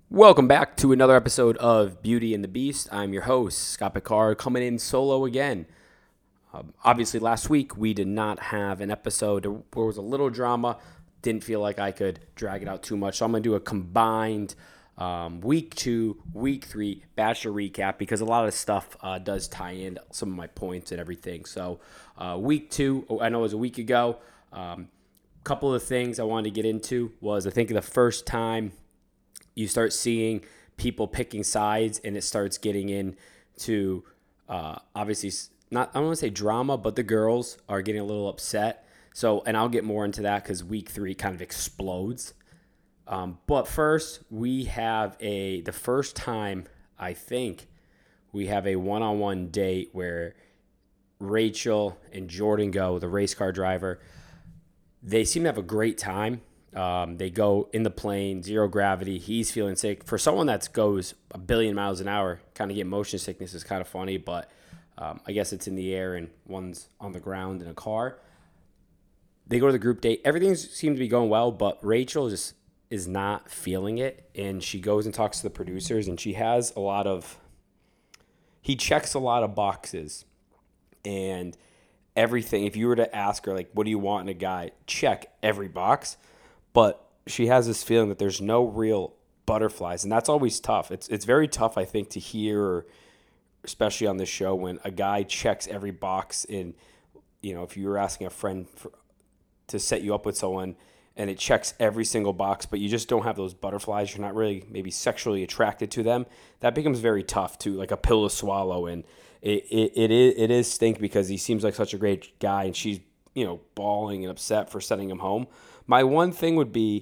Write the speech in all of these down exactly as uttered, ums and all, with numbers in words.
Welcome back to another episode of Beauty and the Beast. I'm your host, Scott Picard, coming in solo again. Um, obviously, last week we did not have an episode. There was a little drama. Didn't feel like I could drag it out too much. So I'm going to do a combined um, week two, week three Bachelor recap because a lot of stuff uh, does tie in some of my points and everything. So uh, week two, I know it was a week ago. A um, couple of things I wanted to get into was I think the first time you start seeing people picking sides and it starts getting into uh, obviously not, I don't want to say drama, but the girls are getting a little upset. So, and I'll get more into that because week three kind of explodes. Um, but first, we have a, the first time I think we have a one-on-one date where Rachel and Jordan go, the race car driver. They seem to have a great time. Um, they go in the plane, zero gravity. He's feeling sick. For someone that goes a billion miles an hour, kind of get motion sickness is kind of funny, but um, I guess it's in the air and one's on the ground in a car. They go to the group date. Everything seems to be going well, but Rachel just is not feeling it, and she goes and talks to the producers, and she has a lot of – he checks a lot of boxes, and everything. If you were to ask her, like, what do you want in a guy, check every box. But she has this feeling that there's no real butterflies, and that's always tough. It's it's very tough, I think, to hear, especially on this show, when a guy checks every box in, you know, if you were asking a friend for, to set you up with someone, and it checks every single box, but you just don't have those butterflies, you're not really maybe sexually attracted to them, that becomes very tough to, like a pill to swallow, and it, it, it, is, it is stink because he seems like such a great guy, and she's, you know, bawling and upset for sending him home. My one thing would be,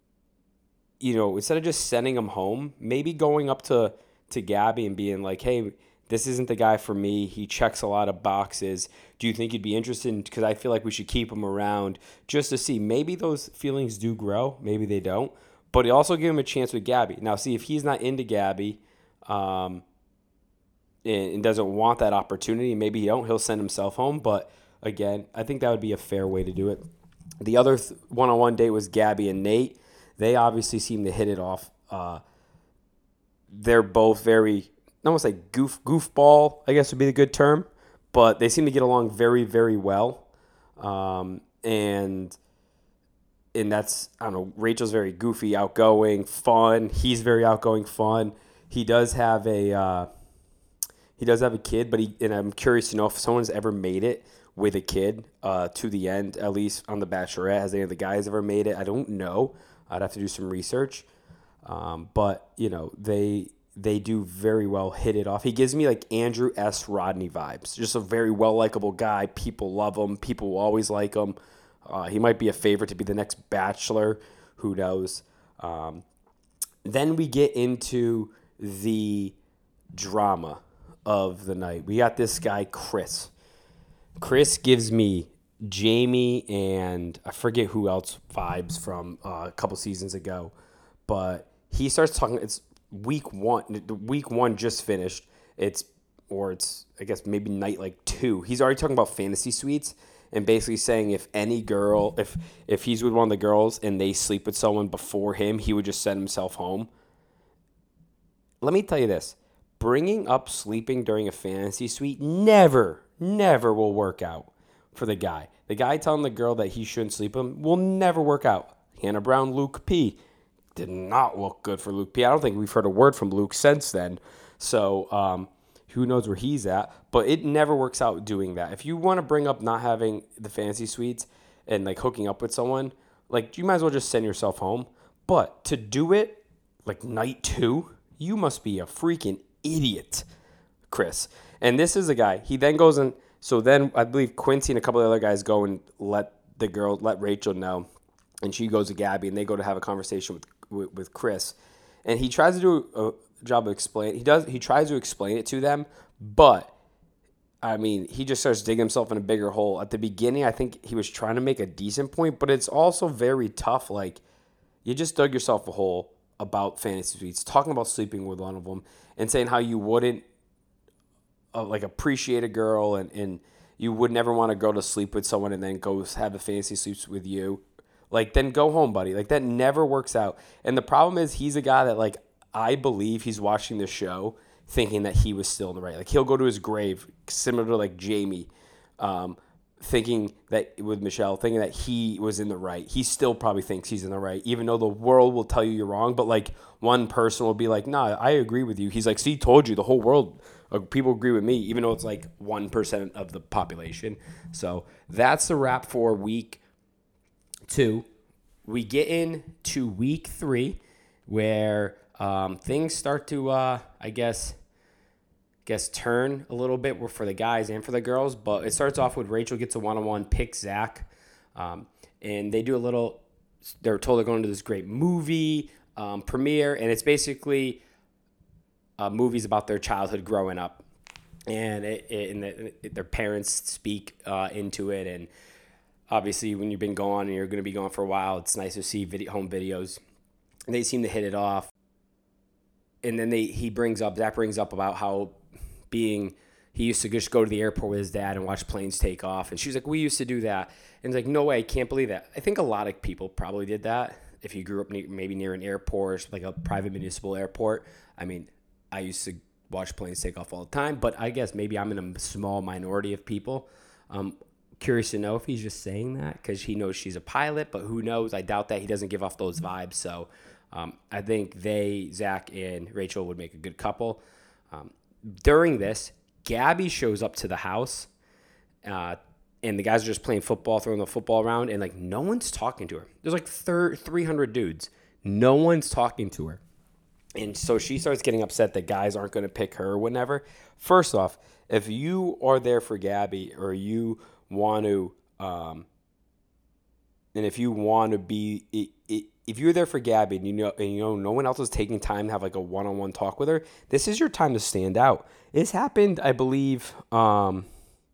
you know, instead of just sending him home, maybe going up to, to Gabby and being like, hey, this isn't the guy for me. He checks a lot of boxes. Do you think you'd be interested? Because I feel like we should keep him around just to see. Maybe those feelings do grow. Maybe they don't. But also give him a chance with Gabby. Now, see, if he's not into Gabby um, and, and doesn't want that opportunity, maybe he don't. He'll send himself home. But, again, I think that would be a fair way to do it. The other th- one-on-one date was Gabby and Nate. They obviously seem to hit it off. Uh, they're both very, I don't want to say goof goofball, I guess would be the good term, but they seem to get along very, very well. Um, and and that's, I don't know, Rachel's very goofy, outgoing, fun. He's very outgoing, fun. He does have a uh, he does have a kid, but he and I'm curious to know if someone's ever made it with a kid uh, to the end, at least on The Bachelorette. Has any of the guys ever made it? I don't know. I'd have to do some research. Um, but, you know, they they do very well hit it off. He gives me like Andrew S. Rodney vibes. Just a very well-likable guy. People love him. People will always like him. Uh, he might be a favorite to be the next Bachelor. Who knows? Um, then we get into the drama of the night. We got this guy, Chris. Chris gives me Jamie and I forget who else vibes from uh, a couple seasons ago, but he starts talking. It's week one. The week one just finished. It's or it's I guess maybe night like two. He's already talking about fantasy suites and basically saying if any girl, if if he's with one of the girls and they sleep with someone before him, he would just send himself home. Let me tell you this: bringing up sleeping during a fantasy suite never. Never will work out for the guy. The guy telling the girl that he shouldn't sleep with him will never work out. Hannah Brown, Luke P. Did not look good for Luke P. I don't think we've heard a word from Luke since then. So um, who knows where he's at. But it never works out doing that. If you want to bring up not having the fantasy suites and like hooking up with someone, like you might as well just send yourself home. But to do it like night two, you must be a freaking idiot, Chris. And this is a guy. He then goes and so then I believe Quincy and a couple of other guys go and let the girl, let Rachel know, and she goes to Gabby, and they go to have a conversation with with, with Chris, and he tries to do a job of explain. He does. He tries to explain it to them, but I mean, he just starts digging himself in a bigger hole. At the beginning, I think he was trying to make a decent point, but it's also very tough. Like you just dug yourself a hole about fantasy suites, talking about sleeping with one of them, and saying how you wouldn't. Uh, like appreciate a girl and, and you would never want to go to sleep with someone and then go have the fantasy sleeps with you. Like, then go home, buddy. Like, that never works out. And the problem is he's a guy that, like, I believe he's watching the show thinking that he was still in the right. Like, he'll go to his grave, similar to like Jamie, um, thinking that with Michelle, thinking that he was in the right. He still probably thinks he's in the right, even though the world will tell you you're wrong. But like one person will be like, "Nah, I agree with you." He's like, "See, told you." The whole world, uh, people agree with me, even though it's like one percent of the population. So that's the wrap for week two. We get into week three, where um, things start to, uh, I guess. guess turn a little bit for the guys and for the girls, but it starts off with Rachel gets a one-on-one, picks Zach, um, and they do a little, they're told they're going to this great movie um, premiere, and it's basically uh, movies about their childhood growing up, and, it, it, and the, it, their parents speak uh, into it, and obviously when you've been gone and you're going to be gone for a while, it's nice to see video, home videos, and they seem to hit it off, and then they he brings up, Zach brings up about how being, he used to just go to the airport with his dad and watch planes take off. And she's like, we used to do that. And it's like, no way, I can't believe that. I think a lot of people probably did that. If you grew up near, maybe near an airport, like a private municipal airport. I mean, I used to watch planes take off all the time, but I guess maybe I'm in a small minority of people. Um, curious to know if he's just saying that because he knows she's a pilot, but who knows? I doubt that. He doesn't give off those vibes. So um, I think they, Zach and Rachel, would make a good couple. Um, During this, Gabby shows up to the house, uh, and the guys are just playing football, throwing the football around, and like no one's talking to her. There's like three hundred dudes. No one's talking to her. And so she starts getting upset that guys aren't going to pick her or whatever. First off, if you are there for Gabby or you want to, um, and if you want to be, it, it, if you're there for Gabby and you know and you know no one else is taking time to have like a one-on-one talk with her, this is your time to stand out. This happened, I believe. Um,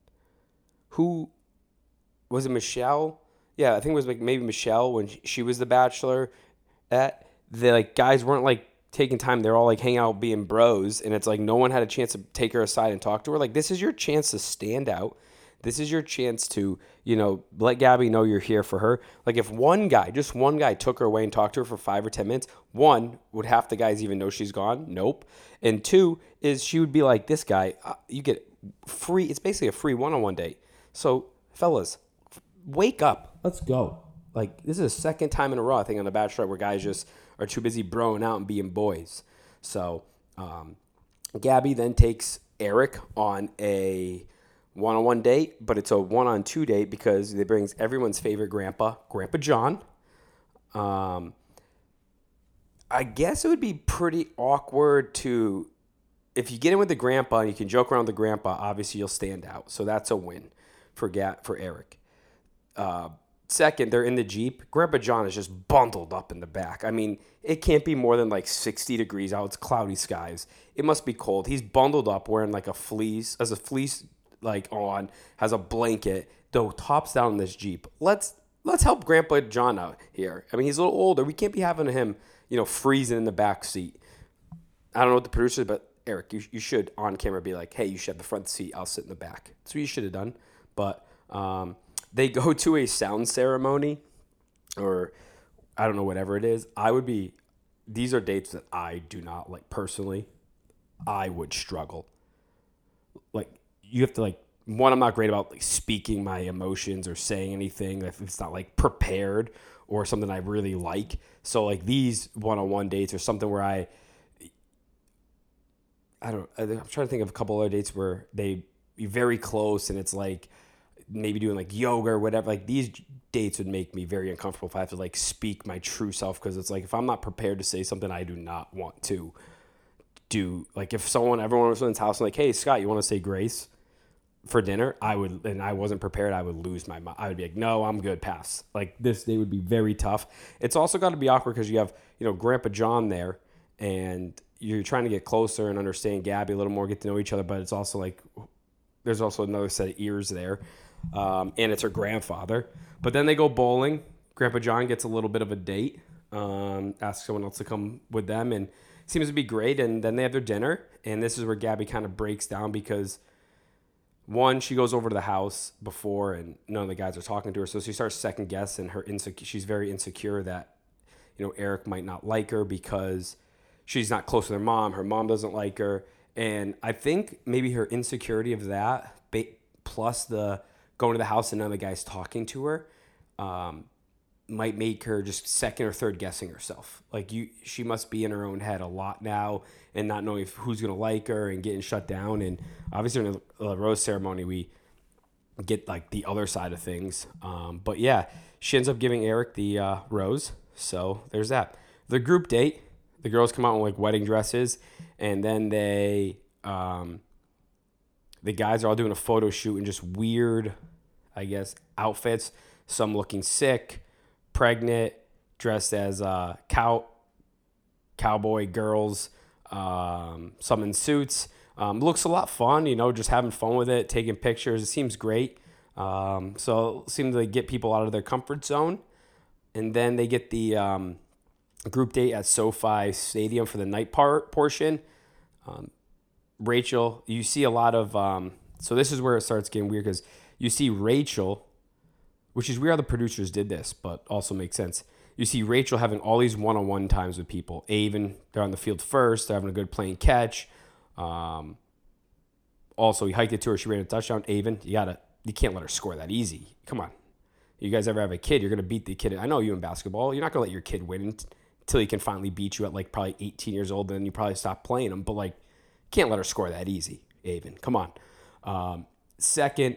who was it? Michelle? Yeah, I think it was like maybe Michelle when she was the Bachelor. At the like guys weren't like taking time; they're all like hanging out being bros, and it's like no one had a chance to take her aside and talk to her. Like, this is your chance to stand out. This is your chance to, you know, let Gabby know you're here for her. Like, if one guy, just one guy took her away and talked to her for five or ten minutes, one, would half the guys even know she's gone? Nope. And two is she would be like, this guy, uh, you get free, it's basically a free one-on-one date. So, fellas, wake up. Let's go. Like, this is the second time in a row, I think, on The Bachelor where guys just are too busy broing out and being boys. So, um, Gabby then takes Eric on a one-on-one date, but it's a one-on-two date because it brings everyone's favorite grandpa, Grandpa John. Um, I guess it would be pretty awkward to, if you get in with the grandpa and you can joke around with the grandpa, obviously you'll stand out. So that's a win for Ga- for Eric. Uh, second, they're in the Jeep. Grandpa John is just bundled up in the back. I mean, it can't be more than like sixty degrees out. It's cloudy skies. It must be cold. He's bundled up wearing like a fleece, as a fleece like on, has a blanket, though tops down in this Jeep. Let's let's help Grandpa John out here. I mean, he's a little older. We can't be having him, you know, freezing in the back seat. I don't know what the producers, but Eric, you you should on camera be like, hey, you should have the front seat. I'll sit in the back. That's what you should have done. But um, they go to a sound ceremony, or I don't know, whatever it is. I would be. These are dates that I do not like personally. I would struggle. Like, you have to, like, one, I'm not great about like speaking my emotions or saying anything if it's not like prepared or something I really like. So like these one-on-one dates or something where I, I don't, I'm trying to think of a couple other dates where they be very close and it's like maybe doing like yoga or whatever. Like, these dates would make me very uncomfortable if I have to like speak my true self, because it's like if I'm not prepared to say something, I do not want to do. Like, if someone, everyone was in his house and like, hey, Scott, you want to say grace for dinner? I would, and I wasn't prepared, I would lose my mind. I would be like, no, I'm good, pass. Like, this day would be very tough. It's also got to be awkward because you have, you know, Grandpa John there, and you're trying to get closer and understand Gabby a little more, get to know each other, but it's also like, there's also another set of ears there, um, and it's her grandfather. But then they go bowling. Grandpa John gets a little bit of a date, um, asks someone else to come with them, and seems to be great, and then they have their dinner, and this is where Gabby kind of breaks down because, one, she goes over to the house before and none of the guys are talking to her, so she starts second guessing her insecure. She's very insecure that, you know, Eric might not like her because she's not close with her mom. Her mom doesn't like her. And I think maybe her insecurity of that, plus the going to the house and none of the guys talking to her, um, might make her just second or third guessing herself. Like you, she must be in her own head a lot now and not knowing if, who's going to like her and getting shut down. And obviously in the uh, rose ceremony, we get like the other side of things. Um, but yeah, she ends up giving Eric the uh, rose. So there's that. The group date, the girls come out in like wedding dresses, and then they, um, the guys are all doing a photo shoot in just weird, I guess, outfits. Some looking sick, pregnant, dressed as uh, cow, cowboy girls, um, some in suits. Um, looks a lot fun, you know, just having fun with it, taking pictures. It seems great. Um, so it seems to get people out of their comfort zone. And then they get the um, group date at SoFi Stadium for the night part portion. Um, Rachel, you see a lot of, um, so this is where it starts getting weird because you see Rachel, which is weird how the producers did this, but also makes sense. You see Rachel having all these one-on-one times with people. Avon, they're on the field first. They're having a good playing catch. Um, also, he hiked it to her. She ran a touchdown. Avon, you gotta, you can't let her score that easy. Come on. You guys ever have a kid, you're going to beat the kid. I know you in basketball. You're not going to let your kid win until he can finally beat you at like probably eighteen years old. Then you probably stop playing him. But like, can't let her score that easy, Avon. Come on. Um, second,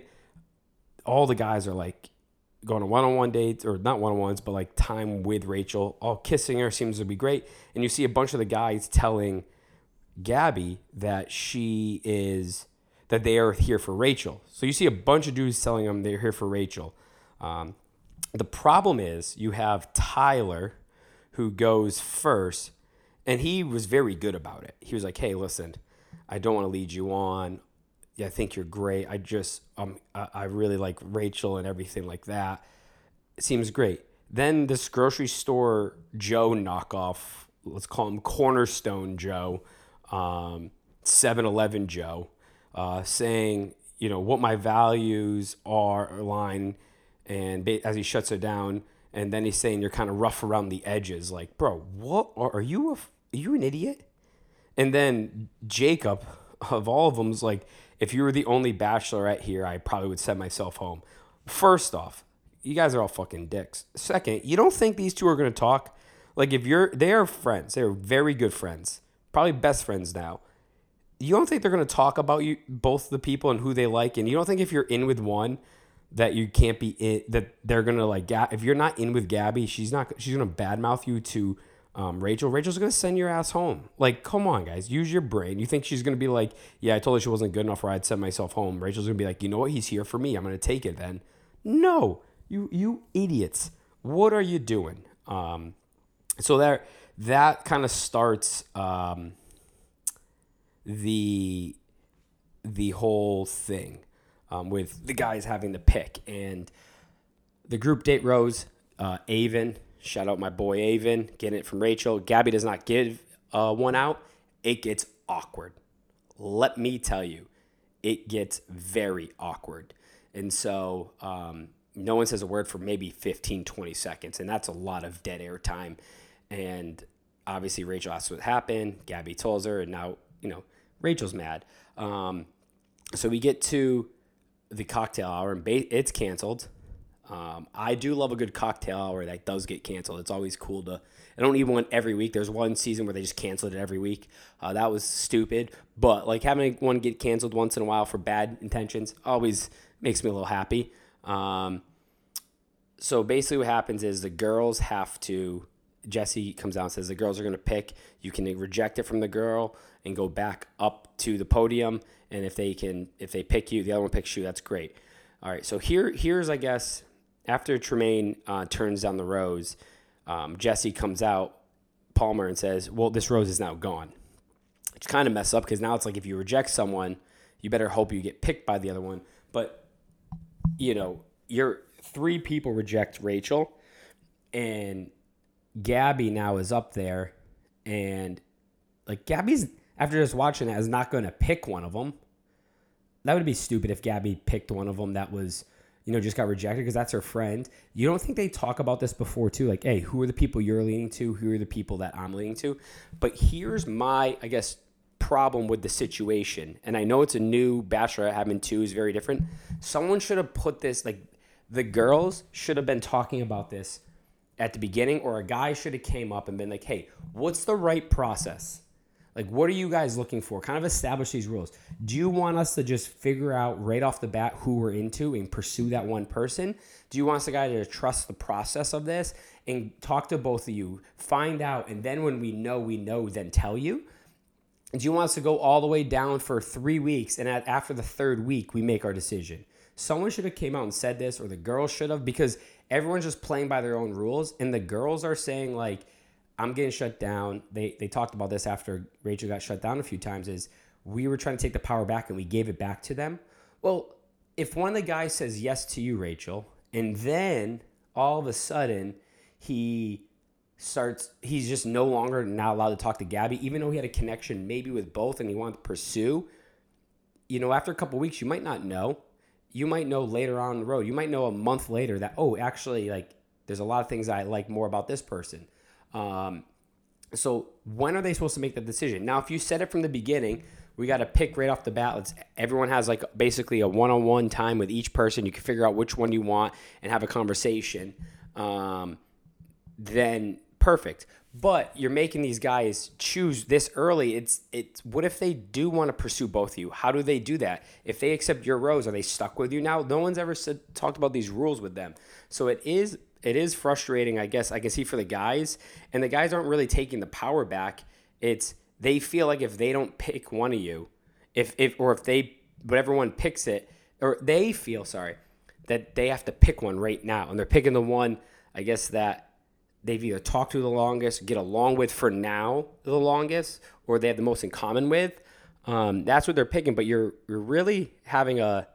all the guys are like going to one-on-one dates, or not one-on-ones, but like time with Rachel. All kissing her, seems to be great. And you see a bunch of the guys telling Gabby that she is, that they are here for Rachel. So you see a bunch of dudes telling them they're here for Rachel. Um, the problem is you have Tyler who goes first, and he was very good about it. He was like, hey, listen, I don't want to lead you on. Yeah, I think you're great. I just, um, I, I really like Rachel and everything like that. It seems great. Then this grocery store Joe knockoff, let's call him Cornerstone Joe, um, seven eleven Joe, uh, saying, you know, what my values are line. And as he shuts her down, and then he's saying you're kind of rough around the edges. Like, bro, what? Are you a, are you an idiot? And then Jacob, of all of them, is like, if you were the only bachelorette here, I probably would send myself home. First off, you guys are all fucking dicks. Second, you don't think these two are going to talk? Like, if you're, they are friends. They're very good friends. Probably best friends now. You don't think they're going to talk about you, both the people and who they like? And you don't think if you're in with one, that you can't be in, that they're gonna like, if you're not in with Gabby, she's not, she's gonna badmouth you to um, Rachel. Rachel's gonna send your ass home. Like, come on, guys, use your brain. You think she's gonna be like, yeah, I told her she wasn't good enough, or I'd send myself home. Rachel's gonna be like, you know what, he's here for me. I'm gonna take it then. No, you you idiots. What are you doing? Um, so there, that kind of starts um, the the whole thing. Um, with the guys having to pick. And the group date rose, uh, Avon, shout out my boy Avon, getting it from Rachel. Gabby does not give uh, one out. It gets awkward. Let me tell you, it gets very awkward. And so um, no one says a word for maybe fifteen, twenty seconds, and that's a lot of dead air time. And obviously Rachel asks what happened. Gabby tells her, and now, you know, Rachel's mad. Um, so we get to the cocktail hour, and it's canceled. Um, I do love a good cocktail hour that does get canceled. It's always cool to, I don't need one every week. There's one season where they just canceled it every week. Uh, that was stupid. But like having one get canceled once in a while for bad intentions always makes me a little happy. Um, so basically what happens is the girls have to, Jesse comes out and says the girls are going to pick. You can reject it from the girl and go back up to the podium. And if they can, if they pick you, the other one picks you, that's great. All right, so here, here's, I guess, after Tremaine uh, turns down the rose, um, Jesse comes out, Palmer, and says, well, this rose is now gone. It's kind of messed up because now it's like if you reject someone, you better hope you get picked by the other one. But, you know, you're three people reject Rachel, and Gabby now is up there, and, like, Gabby's, after just watching that, is not going to pick one of them. That would be stupid if Gabby picked one of them that was you know, just got rejected because that's her friend. You don't think they talk about this before too? Like, hey, who are the people you're leaning to? Who are the people that I'm leaning to? But here's my, I guess, problem with the situation. And I know it's a new bachelorette, having two is very different. Someone should have put this, like, the girls should have been talking about this at the beginning, or a guy should have came up and been like, hey, what's the right process? Like, what are you guys looking for? Kind of establish these rules. Do you want us to just figure out right off the bat who we're into and pursue that one person? Do you want us, the guy, to trust the process of this and talk to both of you, find out, and then when we know, we know, then tell you? Do you want us to go all the way down for three weeks, and at, after the third week, we make our decision? Someone should have came out and said this, or the girls should have, because everyone's just playing by their own rules, and the girls are saying, like, I'm getting shut down. They they talked about this after Rachel got shut down a few times, is we were trying to take the power back and we gave it back to them. Well, if one of the guys says yes to you, Rachel, and then all of a sudden he starts, he's just no longer not allowed to talk to Gabby, even though he had a connection maybe with both and he wanted to pursue, you know, after a couple of weeks, you might not know. You might know later on the road. You might know a month later that, oh, actually, like, there's a lot of things I like more about this person. Um, so when are they supposed to make the decision? Now, if you said it from the beginning, we got to pick right off the bat. Let's, everyone has like basically a one-on-one time with each person. You can figure out which one you want and have a conversation. Um, then perfect. But you're making these guys choose this early. It's it's what if they do want to pursue both of you? How do they do that? If they accept your rose, are they stuck with you now? No one's ever said, talked about these rules with them. So it is it is frustrating, I guess. I can see for the guys, and the guys aren't really taking the power back. It's they feel like if they don't pick one of you, if if or if they but everyone picks it, or they feel sorry that they have to pick one right now, and they're picking the one, I guess, that they've either talked to the longest, get along with for now the longest, or they have the most in common with. Um, that's what they're picking, but you're you're really having a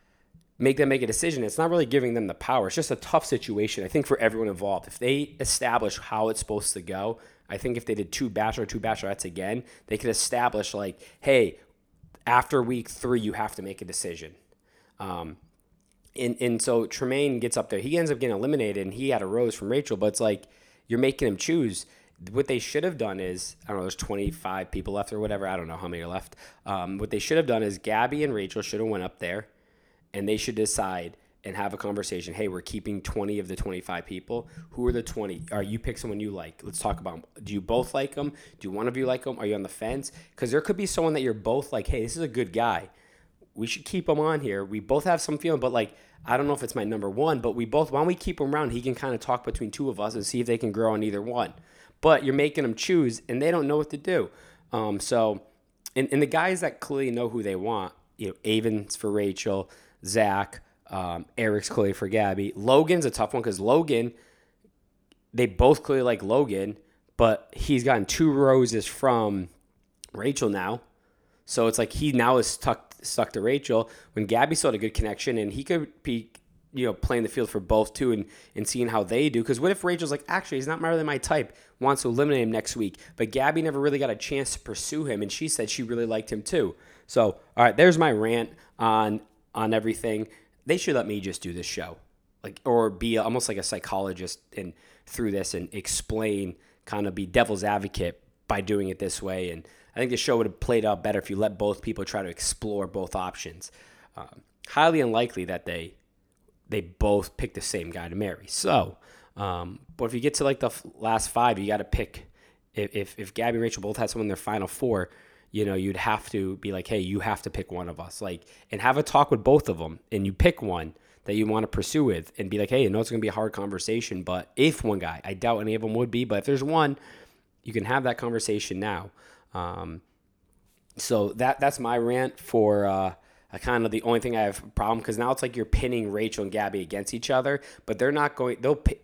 make them make a decision. It's not really giving them the power. It's just a tough situation, I think, for everyone involved. If they establish how it's supposed to go, I think if they did two bachelor, two bachelorettes again, they could establish like, hey, after week three, you have to make a decision. Um, and, and so Tremaine gets up there. He ends up getting eliminated, and he had a rose from Rachel, but it's like, you're making him choose. What they should have done is, I don't know, there's twenty-five people left or whatever. I don't know how many are left. Um, what they should have done is Gabby and Rachel should have went up there, and they should decide and have a conversation. Hey, we're keeping twenty of the twenty-five people. Who are the twenty? All right, you pick someone you like. Let's talk about them. Do you both like them? Do one of you like them? Are you on the fence? Because there could be someone that you're both like, hey, this is a good guy. We should keep him on here. We both have some feeling, but like, I don't know if it's my number one, but we both, why don't we keep him around? He can kind of talk between two of us and see if they can grow on either one. But you're making them choose, and they don't know what to do. Um, so, and, and the guys that clearly know who they want, you know, Avon's for Rachel, Zach, um, Eric's clearly for Gabby. Logan's a tough one because Logan, they both clearly like Logan, but he's gotten two roses from Rachel now. So it's like he now is stuck stuck to Rachel when Gabby still had a good connection, and he could be, you know, playing the field for both too, and, and seeing how they do. Because what if Rachel's like, actually, he's not really my type, wants to eliminate him next week, but Gabby never really got a chance to pursue him, and she said she really liked him too. So, all right, there's my rant on on everything. They should let me just do this show, like, or be almost like a psychologist and through this and explain, kind of be devil's advocate by doing it this way. And I think the show would have played out better if you let both people try to explore both options. Um, highly unlikely that they they both pick the same guy to marry. So, um, but if you get to like the f- last five, you got to pick. If, if if Gabby and Rachel both had someone in their final four, you know, you'd have to be like, hey, you have to pick one of us, like, and have a talk with both of them, and you pick one that you want to pursue with, and be like, hey, I know it's gonna be a hard conversation, but if one guy, I doubt any of them would be, but if there's one, you can have that conversation now. Um, so that that's my rant for uh, a kind of the only thing I have a problem, because now it's like you're pinning Rachel and Gabby against each other, but they're not going. They'll pin,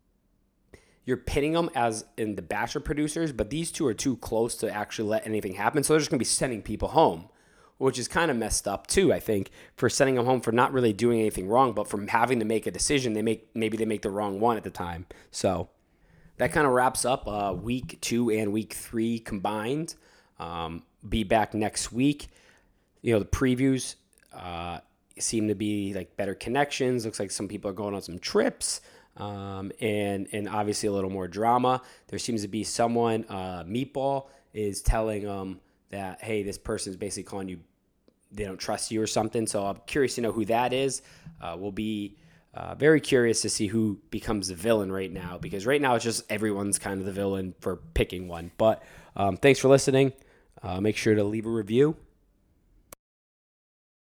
you're pinning them as in the Bachelor producers, but these two are too close to actually let anything happen. So they're just gonna be sending people home, which is kind of messed up too. I think for sending them home for not really doing anything wrong, but from having to make a decision, they make maybe they make the wrong one at the time. So that kind of wraps up uh, week two and week three combined. Um, be back next week. You know, the previews, uh, seem to be like better connections. Looks like some people are going on some trips, um, and and obviously a little more drama. There seems to be someone, uh, Meatball is telling them that, hey, this person's basically calling you, they don't trust you or something. So I'm curious to know who that is. Uh, we'll be uh, very curious to see who becomes the villain right now, because right now it's just everyone's kind of the villain for picking one. But um, thanks for listening. Uh, make sure to leave a review